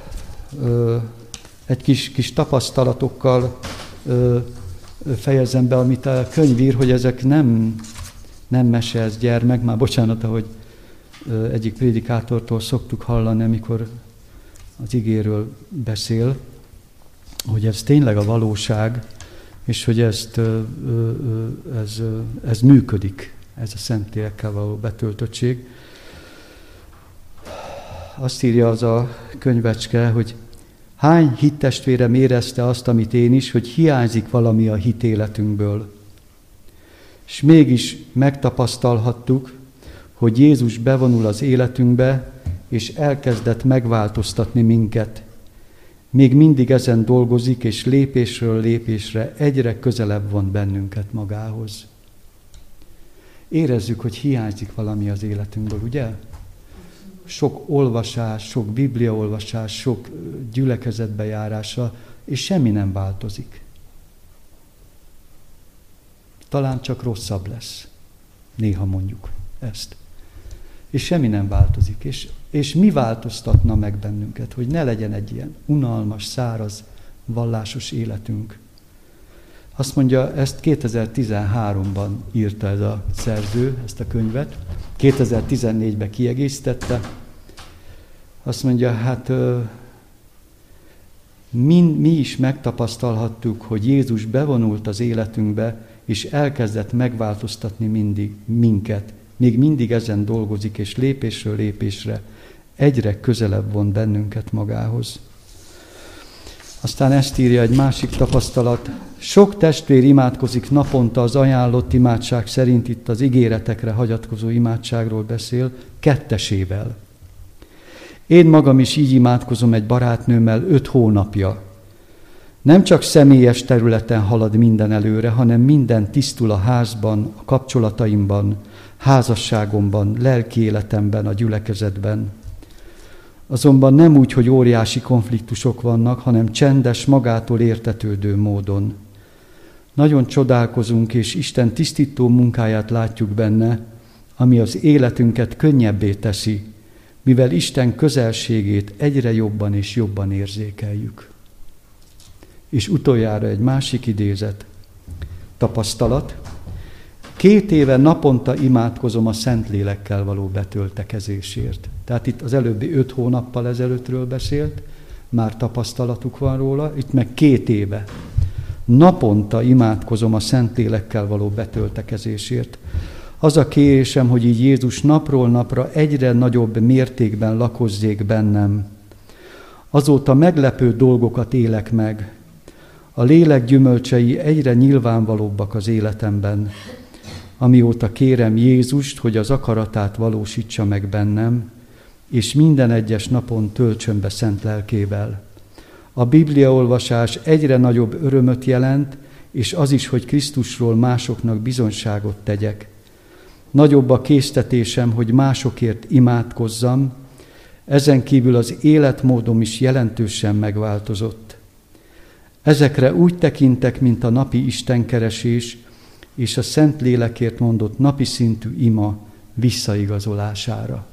egy kis tapasztalatokkal fejezem be, amit a könyv ír, hogy ezek nem mese, ez gyermek. Már bocsánat, ahogy egyik prédikátortól szoktuk hallani, amikor az igéről beszél, hogy ez tényleg a valóság, és hogy ez működik, ez a Szentlélekkel való betöltöttség. Azt írja az a könyvecske, hogy hány hittestvérem érezte azt, amit én is, hogy hiányzik valami a hitéletünkből. És mégis megtapasztalhattuk, hogy Jézus bevonul az életünkbe, és elkezdett megváltoztatni minket. még mindig ezen dolgozik, és lépésről lépésre egyre közelebb von bennünket magához. Érezzük, hogy hiányzik valami az életünkből, ugye? Sok olvasás, sok bibliaolvasás, sok gyülekezetbe járása, és semmi nem változik. Talán csak rosszabb lesz. Néha mondjuk ezt. És semmi nem változik. És mi változtatna meg bennünket, hogy ne legyen egy ilyen unalmas, száraz, vallásos életünk? Azt mondja, ezt 2013-ban írta ez a szerző, ezt a könyvet. 2014-ben kiegészítette. Azt mondja, hát mi is megtapasztalhattuk, hogy Jézus bevonult az életünkbe, és elkezdett megváltoztatni minket. Még mindig ezen dolgozik, és lépésről lépésre egyre közelebb von bennünket magához. Aztán ezt írja egy másik tapasztalat. Sok testvér imádkozik naponta az ajánlott imádság szerint, itt az ígéretekre hagyatkozó imádságról beszél, 2-esével. Én magam is így imádkozom egy barátnőmmel 5 hónapja. Nem csak személyes területen halad minden előre, hanem minden tisztul a házban, a kapcsolataimban, házasságomban, lelki életemben, a gyülekezetben. Azonban nem úgy, hogy óriási konfliktusok vannak, hanem csendes, magától értetődő módon. Nagyon csodálkozunk, és Isten tisztító munkáját látjuk benne, ami az életünket könnyebbé teszi, mivel Isten közelségét egyre jobban és jobban érzékeljük. És utoljára egy másik idézet, tapasztalat. 2 éve naponta imádkozom a Szentlélekkel való betöltekezésért. Tehát itt az előbbi 5 hónappal ezelőttről beszélt, már tapasztalatuk van róla, itt meg 2 éve. Naponta imádkozom a Szentlélekkel való betöltekezésért. Az a kérésem, hogy így Jézus napról napra egyre nagyobb mértékben lakozzék bennem. Azóta meglepő dolgokat élek meg. A lélek gyümölcsei egyre nyilvánvalóbbak az életemben. Amióta kérem Jézust, hogy az akaratát valósítsa meg bennem, és minden egyes napon töltsön be szent lelkével. A bibliaolvasás egyre nagyobb örömöt jelent, és az is, hogy Krisztusról másoknak bizonyságot tegyek. Nagyobb a késztetésem, hogy másokért imádkozzam, ezen kívül az életmódom is jelentősen megváltozott. Ezekre úgy tekintek, mint a napi istenkeresés, és a Szentlélekért mondott napi szintű ima visszaigazolására.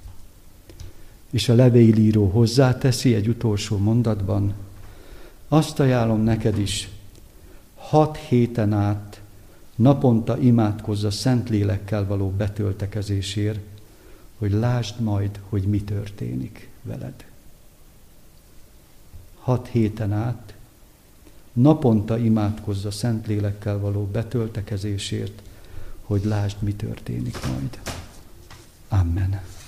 És a levélíró hozzáteszi egy utolsó mondatban, azt ajánlom neked is, 6 héten át naponta imádkozz a Szentlélekkel való betöltekezésért, hogy lásd majd, hogy mi történik veled. 6 héten át naponta imádkozz a Szentlélekkel való betöltekezésért, hogy lásd, mi történik majd. Amen.